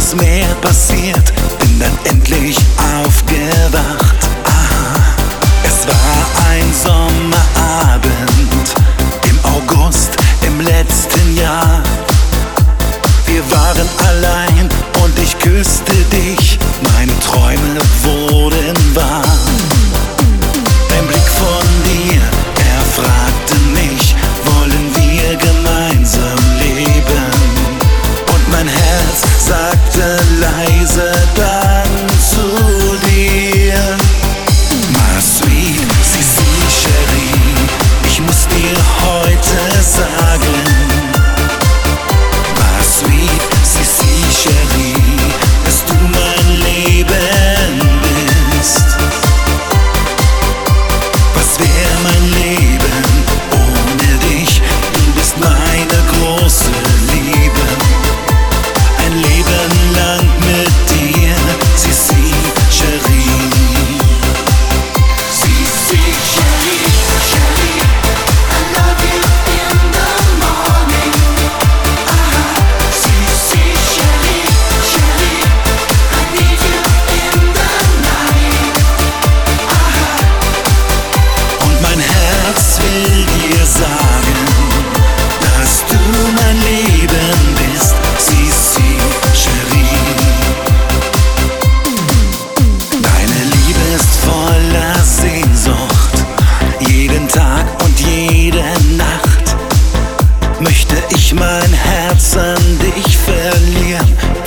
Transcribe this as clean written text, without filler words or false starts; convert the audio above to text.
was mehr passiert, bin dann endlich aufgewacht. Es war ein Sommerabend im August im letzten Jahr. Wir waren allein und ich küsste dich, meine Träume wurden wahr. Ein Blick von dir, er fragte mich, wollen wir gemeinsam leben? Und mein Herz sagte leise dann zu dir: My sweet Sissy Cherie, ich muss dir heute sagen, My sweet Sissy Cherie, dass du mein Leben bist. Was wär mein Leben ohne dich? Du bist meine große Liebe. Ein Leben lang mit dir, Sissy Cherie. Sissy Cherie, Cherie, I love you in the morning. Sissy Cherie, Cherie, I need you in the night. Und mein Herz will dir sagen, dass du mein Leben bist, Sissy Cherie. Deine Liebe ist voller Sehnsucht, jeden Tag und jede Nacht möchte ich mein Herz an dich verlieren.